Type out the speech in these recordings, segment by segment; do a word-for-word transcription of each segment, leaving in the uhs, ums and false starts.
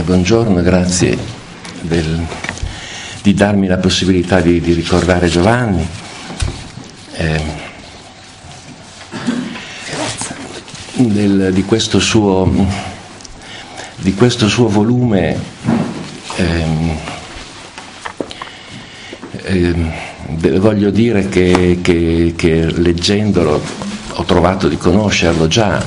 buongiorno, grazie del, di darmi la possibilità di, di ricordare Giovanni. Eh, del, di questo suo di questo suo volume ehm, ehm, voglio dire che, che, che leggendolo ho trovato di conoscerlo già,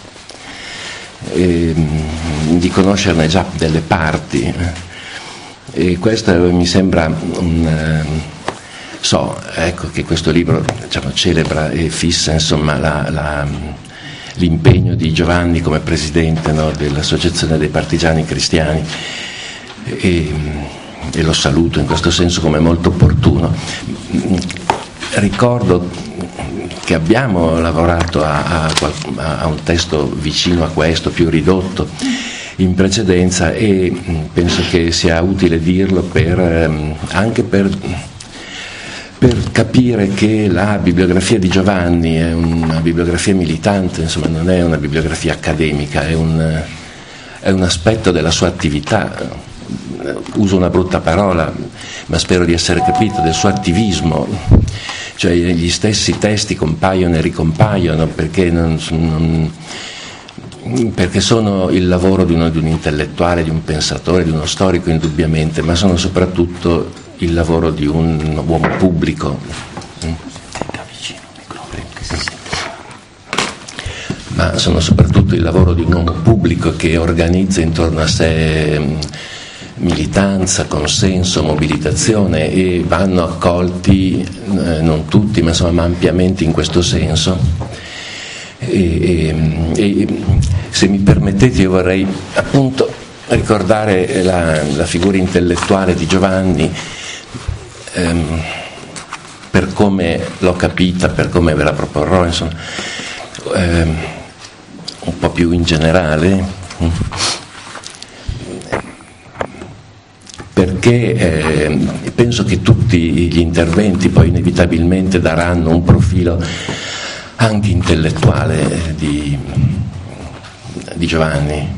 ehm, di conoscerne già delle parti, e questo mi sembra un so ecco che questo libro, diciamo, celebra e fissa insomma la, la l'impegno di Giovanni come presidente, no, dell'Associazione dei Partigiani Cristiani, e, e lo saluto in questo senso come molto opportuno. Ricordo che abbiamo lavorato a, a, a un testo vicino a questo, più ridotto, in precedenza, e penso che sia utile dirlo per, anche per per capire che la bibliografia di Giovanni è una bibliografia militante, insomma non è una bibliografia accademica, è un, è un aspetto della sua attività, uso una brutta parola ma spero di essere capito, del suo attivismo, cioè gli stessi testi compaiono e ricompaiono perché, non, non, perché sono il lavoro di, uno, di un intellettuale, di un pensatore, di uno storico indubbiamente, ma sono soprattutto il lavoro di un uomo pubblico, ma sono soprattutto il lavoro di un uomo pubblico che organizza intorno a sé militanza, consenso, mobilitazione, e vanno accolti, eh, non tutti, ma insomma ampiamente in questo senso. E, e, e se mi permettete io vorrei appunto ricordare la, la figura intellettuale di Giovanni, ehm, per come l'ho capita, per come ve la proporrò, insomma, ehm, un po' più in generale, perché eh, penso che tutti gli interventi poi inevitabilmente daranno un profilo anche intellettuale di, di Giovanni.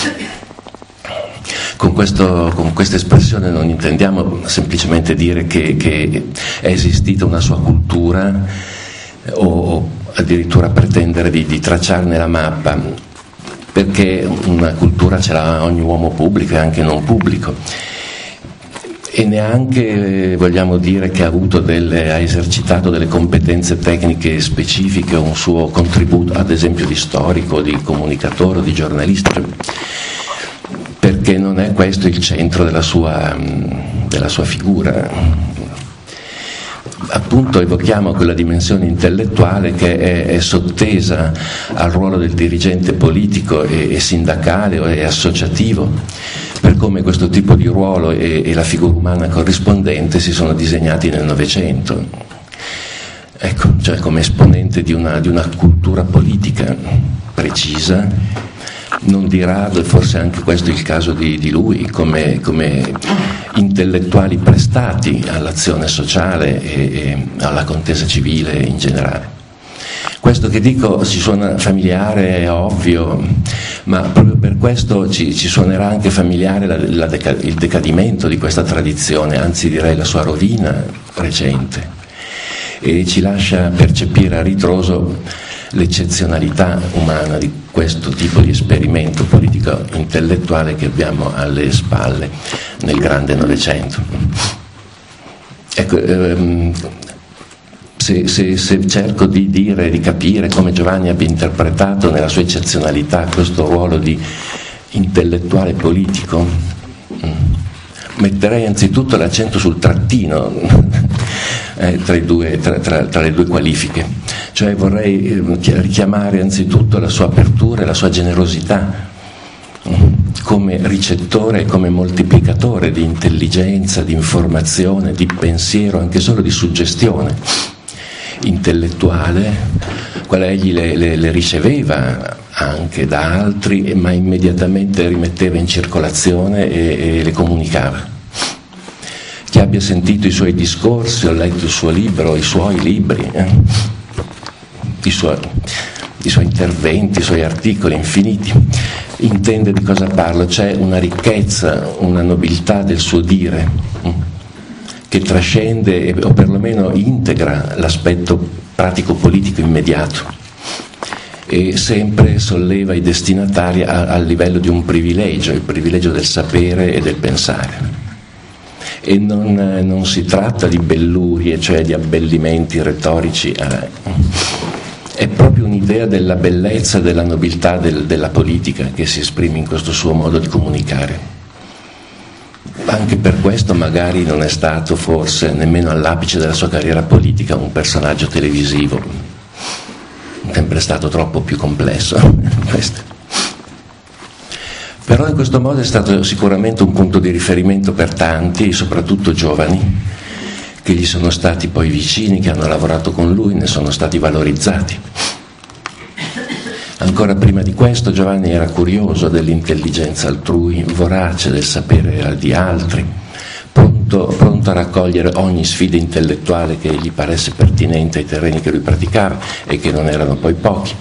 Con, questo, con questa espressione non intendiamo semplicemente dire che, che è esistita una sua cultura o, o addirittura pretendere di, di tracciarne la mappa, perché una cultura ce l'ha ogni uomo pubblico e anche non pubblico, e neanche vogliamo dire che ha, avuto delle, ha esercitato delle competenze tecniche specifiche o un suo contributo, ad esempio di storico, di comunicatore, di giornalista, perché non è questo il centro della sua, della sua figura. Appunto evochiamo quella dimensione intellettuale che è, è sottesa al ruolo del dirigente politico e, e sindacale e associativo, per come questo tipo di ruolo e, e la figura umana corrispondente si sono disegnati nel Novecento. Ecco, cioè come esponente di una, di una cultura politica precisa, non di rado, e forse anche questo è il caso di, di lui, come, come intellettuali prestati all'azione sociale e, e alla contesa civile in generale. Questo che dico ci suona familiare, è ovvio, ma proprio per questo ci, ci suonerà anche familiare la, la deca, il decadimento di questa tradizione, anzi direi la sua rovina recente, e ci lascia percepire a ritroso l'eccezionalità umana di questo tipo di esperimento politico intellettuale che abbiamo alle spalle nel grande Novecento. Ecco, ehm, se, se, se cerco di dire, di capire come Giovanni abbia interpretato nella sua eccezionalità questo ruolo di intellettuale politico, metterei anzitutto l'accento sul trattino eh, tra, i due, tra, tra, tra le due qualifiche, cioè vorrei eh, richiamare anzitutto la sua apertura e la sua generosità come ricettore e come moltiplicatore di intelligenza, di informazione, di pensiero, anche solo di suggestione intellettuale, quale egli le, le, le riceveva anche da altri, ma immediatamente rimetteva in circolazione e, e le comunicava. Chi abbia sentito i suoi discorsi, o letto il suo libro, i suoi libri, eh, i, suoi, i suoi interventi, i suoi articoli infiniti, intende di cosa parlo. C'è una ricchezza, una nobiltà del suo dire che trascende o perlomeno integra l'aspetto pratico-politico immediato e sempre solleva i destinatari a, al livello di un privilegio, il privilegio del sapere e del pensare. E non, non si tratta di bellurie, cioè di abbellimenti retorici, eh. È proprio un'idea della bellezza e della nobiltà del, della politica che si esprime in questo suo modo di comunicare. Anche per questo magari non è stato forse nemmeno all'apice della sua carriera politica un personaggio televisivo, è sempre stato troppo più complesso questo. Però in questo modo è stato sicuramente un punto di riferimento per tanti, soprattutto giovani, che gli sono stati poi vicini, che hanno lavorato con lui, ne sono stati valorizzati. Ancora prima di questo Giovanni era curioso dell'intelligenza altrui, vorace del sapere di altri, pronto, pronto a raccogliere ogni sfida intellettuale che gli paresse pertinente ai terreni che lui praticava e che non erano poi pochi.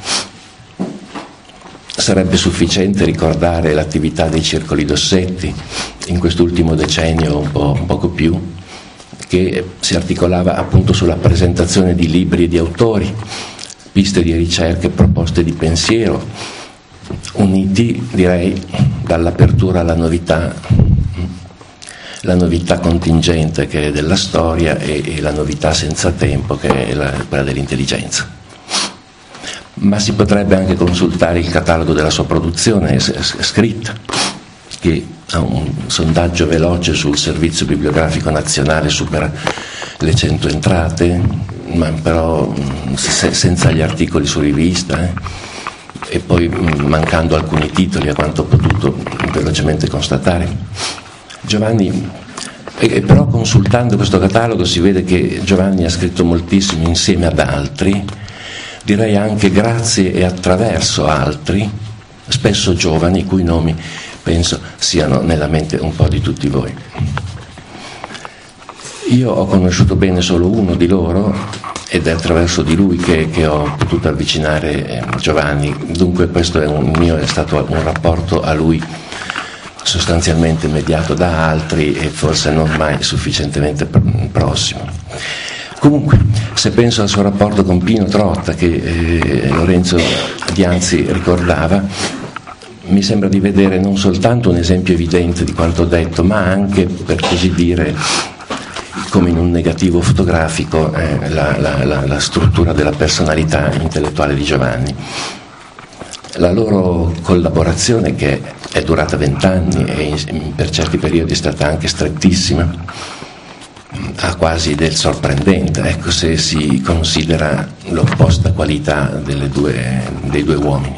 Sarebbe sufficiente ricordare l'attività dei circoli Dossetti, in quest'ultimo decennio un po', un poco più, che si articolava appunto sulla presentazione di libri e di autori, piste di ricerca e proposte di pensiero, uniti, direi, dall'apertura alla novità, la novità contingente che è della storia e, e la novità senza tempo che è la, quella dell'intelligenza. Ma si potrebbe anche consultare il catalogo della sua produzione scritta, che ha un sondaggio veloce sul Servizio Bibliografico Nazionale, supera le cento entrate, ma però se, senza gli articoli su rivista, eh, e poi mancando alcuni titoli, a quanto ho potuto velocemente constatare. Giovanni, e però consultando questo catalogo si vede che Giovanni ha scritto moltissimo insieme ad altri, direi anche grazie e attraverso altri, spesso giovani, i cui nomi penso siano nella mente un po' di tutti voi. Io ho conosciuto bene solo uno di loro ed è attraverso di lui che, che ho potuto avvicinare eh, Giovanni, dunque questo è un mio, è stato un rapporto a lui sostanzialmente mediato da altri e forse non mai sufficientemente prossimo. Comunque, se penso al suo rapporto con Pino Trotta, che eh, Lorenzo Dianzi ricordava, mi sembra di vedere non soltanto un esempio evidente di quanto ho detto, ma anche, per così dire, come in un negativo fotografico, eh, la, la, la, la struttura della personalità intellettuale di Giovanni. La loro collaborazione, che è durata vent'anni e in, per certi periodi è stata anche strettissima, ha quasi del sorprendente, ecco, se si considera l'opposta qualità delle due, dei due uomini.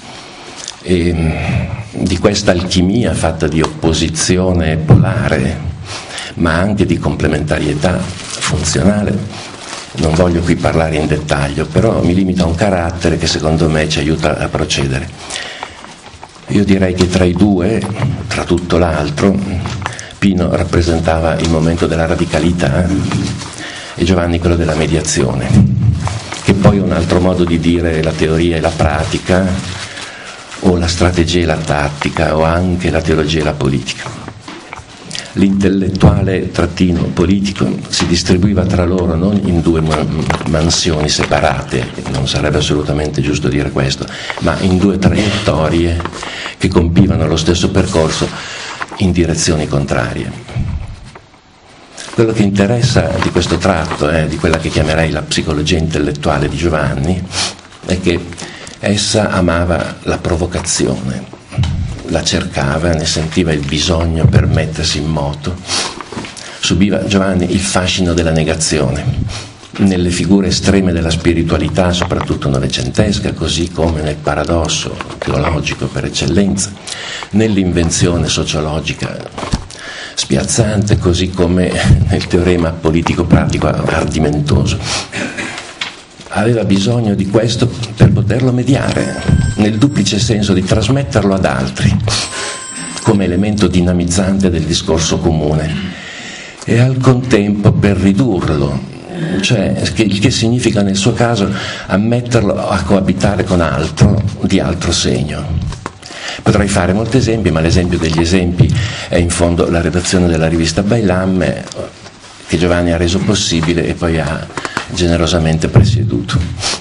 E di questa alchimia fatta di opposizione polare, ma anche di complementarietà funzionale, non voglio qui parlare in dettaglio, però mi limito a un carattere che secondo me ci aiuta a procedere. Io direi che tra i due, tra tutto l'altro, Pino rappresentava il momento della radicalità e Giovanni quello della mediazione, che poi è un altro modo di dire la teoria e la pratica, o la strategia e la tattica, o anche la teologia e la politica. L'intellettuale trattino politico si distribuiva tra loro non in due mansioni separate, non sarebbe assolutamente giusto dire questo, ma in due traiettorie che compivano lo stesso percorso in direzioni contrarie. Quello che interessa di questo tratto, eh, di quella che chiamerei la psicologia intellettuale di Giovanni, è che essa amava la provocazione, la cercava, ne sentiva il bisogno per mettersi in moto. Subiva Giovanni il fascino della negazione, nelle figure estreme della spiritualità, soprattutto novecentesca, così come nel paradosso teologico per eccellenza, nell'invenzione sociologica spiazzante, così come nel teorema politico-pratico ardimentoso. Aveva bisogno di questo per poterlo mediare, nel duplice senso di trasmetterlo ad altri, come elemento dinamizzante del discorso comune, e al contempo per ridurlo, cioè il che significa nel suo caso ammetterlo a coabitare con altro di altro segno, Potrei fare molti esempi, ma l'esempio degli esempi è in fondo la redazione della rivista Bailam, che Giovanni ha reso possibile e poi ha generosamente presieduto.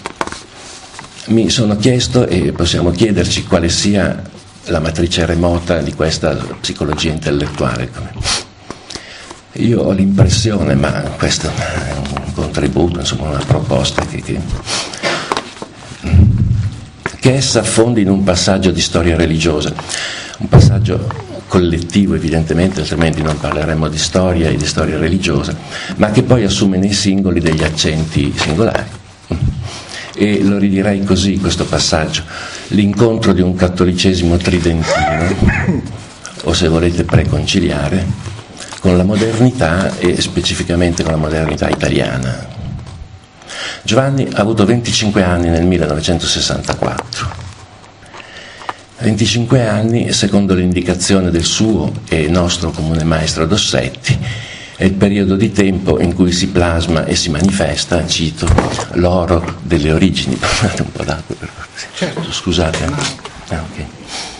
Mi sono chiesto, e possiamo chiederci, quale sia la matrice remota di questa psicologia intellettuale. Io ho l'impressione, ma questo è un contributo, insomma una proposta, che, che, che essa affondi in un passaggio di storia religiosa, un passaggio collettivo evidentemente, altrimenti non parleremmo di storia e di storia religiosa, ma che poi assume nei singoli degli accenti singolari. E lo ridirei così, questo passaggio: l'incontro di un cattolicesimo tridentino, o se volete preconciliare, con la modernità e specificamente con la modernità italiana. Giovanni ha avuto venticinque anni nel millenovecentosessantaquattro. venticinque anni, secondo l'indicazione del suo e nostro comune maestro Dossetti, è il periodo di tempo in cui si plasma e si manifesta, cito, l'oro delle origini. Parlate un po' d'acqua per cortesia. Certo. Scusate. Eh? Ah, ok.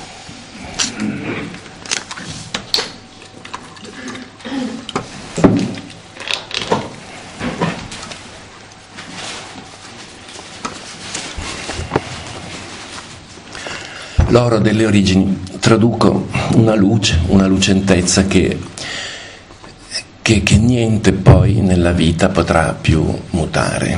L'oro delle origini, traduco una luce, una lucentezza che, che, che niente poi nella vita potrà più mutare.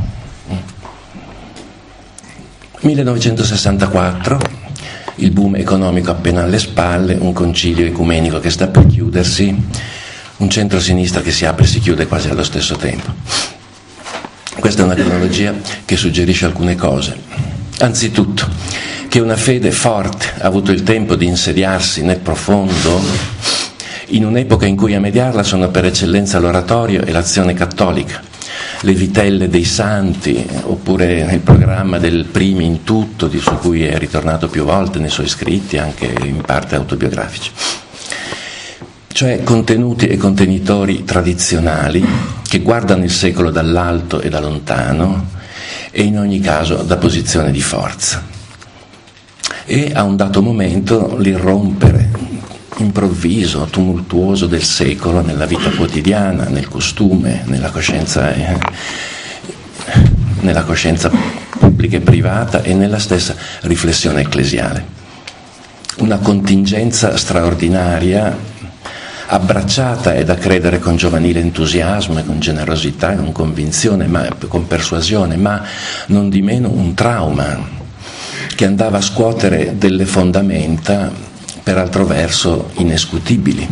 millenovecentosessantaquattro, il boom economico appena alle spalle, un concilio ecumenico che sta per chiudersi, un centro-sinistra che si apre e si chiude quasi allo stesso tempo. Questa è una cronologia che suggerisce alcune cose. Anzitutto, che una fede forte ha avuto il tempo di insediarsi nel profondo in un'epoca in cui a mediarla sono per eccellenza l'oratorio e l'azione cattolica, le vitelle dei santi, oppure il programma del Primi in tutto, di su cui è ritornato più volte nei suoi scritti, anche in parte autobiografici. Cioè contenuti e contenitori tradizionali che guardano il secolo dall'alto e da lontano e in ogni caso da posizione di forza. E a un dato momento l'irrompere improvviso, tumultuoso del secolo nella vita quotidiana, nel costume, nella coscienza, eh, nella coscienza pubblica e privata e nella stessa riflessione ecclesiale. Una contingenza straordinaria, abbracciata è da credere con giovanile entusiasmo e con generosità e con convinzione, ma, con persuasione, ma non di meno un trauma che andava a scuotere delle fondamenta, per altro verso, inescutibili.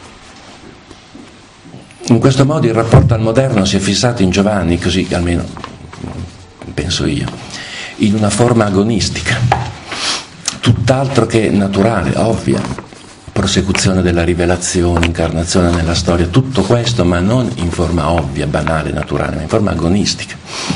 In questo modo il rapporto al moderno si è fissato in Giovanni, così almeno penso io, in una forma agonistica, tutt'altro che naturale, ovvia, prosecuzione della rivelazione, incarnazione nella storia, tutto questo, ma non in forma ovvia, banale, naturale, ma in forma agonistica.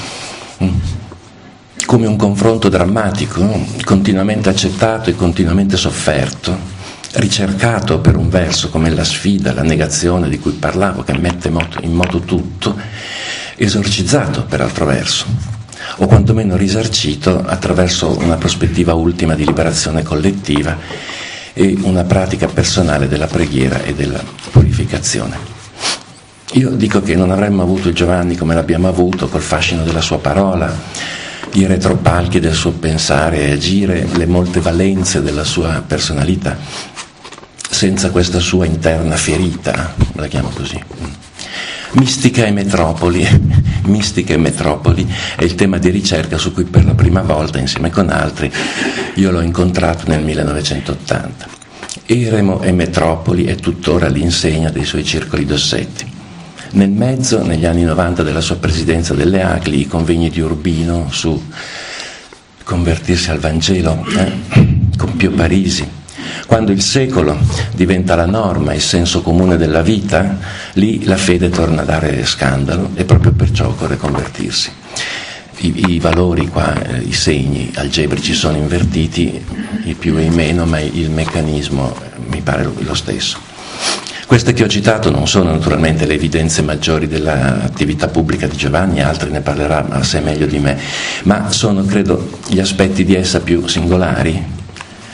Come un confronto drammatico, no? Continuamente accettato e continuamente sofferto, ricercato per un verso come la sfida, la negazione di cui parlavo, che mette in moto tutto, esorcizzato per altro verso, o quantomeno risarcito attraverso una prospettiva ultima di liberazione collettiva e una pratica personale della preghiera e della purificazione. Io dico che non avremmo avuto il Giovanni come l'abbiamo avuto, col fascino della sua parola, i retropalchi del suo pensare e agire, le molte valenze della sua personalità, senza questa sua interna ferita, la chiamo così. Mistica e metropoli, mistica e metropoli è il tema di ricerca su cui per la prima volta, insieme con altri, io l'ho incontrato nel millenovecentottanta. Eremo e metropoli è tuttora l'insegna dei suoi circoli Dossetti. Nel mezzo, negli anni novanta della sua presidenza delle A C L I, i convegni di Urbino su convertirsi al Vangelo, eh, con Pio Parisi. Quando il secolo diventa la norma, il senso comune della vita, lì la fede torna a dare scandalo e proprio perciò occorre convertirsi. I, i valori qua, eh, i segni algebrici sono invertiti, i più e i meno, ma il meccanismo eh, mi pare lo, lo stesso. Queste che ho citato non sono naturalmente le evidenze maggiori dell'attività pubblica di Giovanni, altri ne parlerà assai meglio di me, ma sono, credo, gli aspetti di essa più singolari,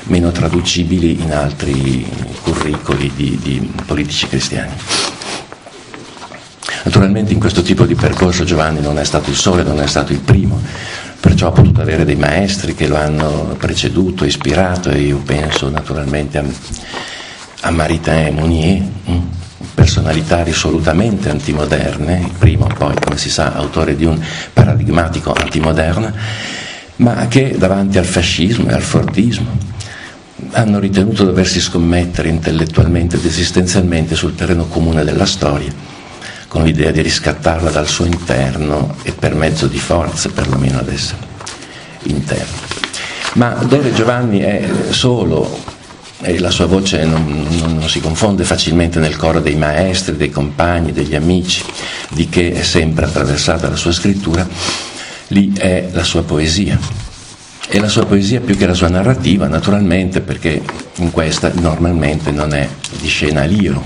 meno traducibili in altri curricoli di, di politici cristiani. Naturalmente in questo tipo di percorso Giovanni non è stato il sole, non è stato il primo, perciò ha potuto avere dei maestri che lo hanno preceduto, ispirato, e io penso naturalmente a, a Maritain e Mounier, hm? personalità risolutamente antimoderne, il primo poi, come si sa, autore di un paradigmatico antimoderno, ma che davanti al fascismo e al fordismo hanno ritenuto doversi scommettere intellettualmente ed esistenzialmente sul terreno comune della storia, con l'idea di riscattarla dal suo interno e per mezzo di forze, perlomeno ad essere interne. Ma dove Giovanni è solo e la sua voce non, non, non si confonde facilmente nel coro dei maestri, dei compagni, degli amici, di che è sempre attraversata la sua scrittura, lì è la sua poesia. E la sua poesia più che la sua narrativa, naturalmente, perché in questa normalmente non è di scena l'io.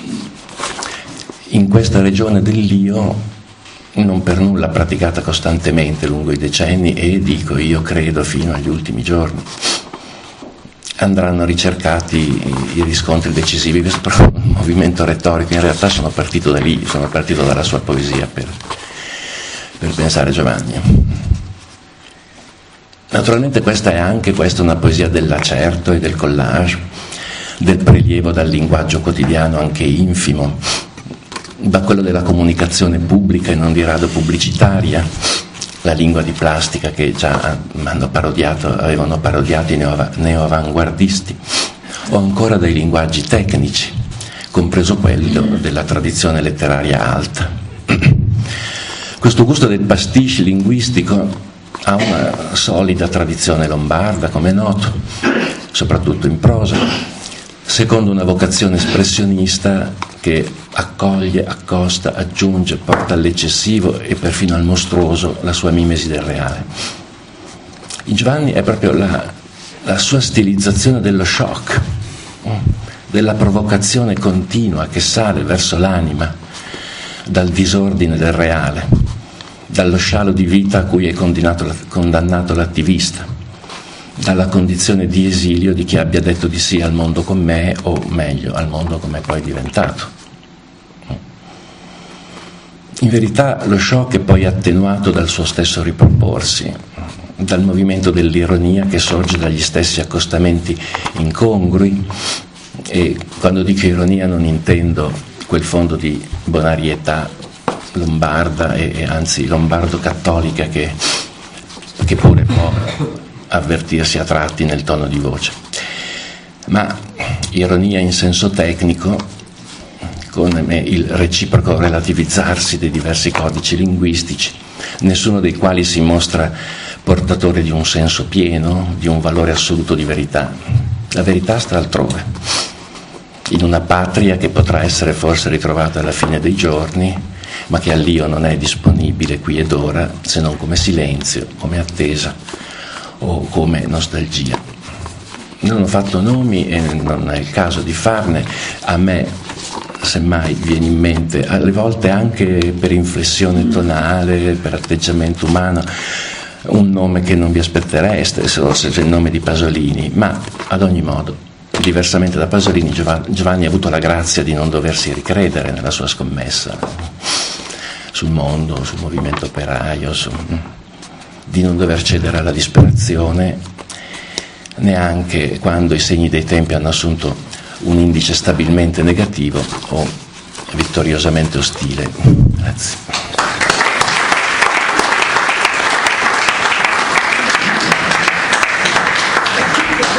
In questa regione dell'io, non per nulla praticata costantemente lungo i decenni e, dico io, credo fino agli ultimi giorni, andranno ricercati i riscontri decisivi. Questo è un movimento retorico, in realtà sono partito da lì, sono partito dalla sua poesia per, per pensare Giovanni. Naturalmente questa è anche questa una poesia dell'acerto e del collage, del prelievo dal linguaggio quotidiano anche infimo, da quello della comunicazione pubblica e non di rado pubblicitaria, la lingua di plastica che già hanno parodiato, avevano parodiato i neo-avanguardisti, o ancora dai linguaggi tecnici, compreso quello della tradizione letteraria alta. Questo gusto del pastiche linguistico ha una solida tradizione lombarda, come è noto, soprattutto in prosa, secondo una vocazione espressionista che accoglie, accosta, aggiunge, porta all'eccessivo e perfino al mostruoso la sua mimesi del reale. In Giovanni è proprio la, la sua stilizzazione dello shock, della provocazione continua che sale verso l'anima dal disordine del reale, dallo scialo di vita a cui è condannato, condannato l'attivista, dalla condizione di esilio di chi abbia detto di sì al mondo con me, o meglio, al mondo come è poi diventato. In verità lo shock è poi attenuato dal suo stesso riproporsi, dal movimento dell'ironia che sorge dagli stessi accostamenti incongrui, e quando dico ironia non intendo quel fondo di bonarietà lombarda e, e anzi lombardo-cattolica che, che pure può avvertirsi a tratti nel tono di voce, ma ironia in senso tecnico, con il reciproco relativizzarsi dei diversi codici linguistici, nessuno dei quali si mostra portatore di un senso pieno, di un valore assoluto di verità. La verità sta altrove, in una patria che potrà essere forse ritrovata alla fine dei giorni, ma che all'io non è disponibile qui ed ora, se non come silenzio, come attesa o come nostalgia. Non ho fatto nomi e non è il caso di farne. A me semmai viene in mente, alle volte anche per inflessione tonale, per atteggiamento umano, un nome che non vi aspettereste, se il nome di Pasolini, ma ad ogni modo, diversamente da Pasolini, Giovanni ha avuto la grazia di non doversi ricredere nella sua scommessa sul mondo, sul movimento operaio, su, di non dover cedere alla disperazione, neanche quando i segni dei tempi hanno assunto un indice stabilmente negativo o vittoriosamente ostile. Grazie.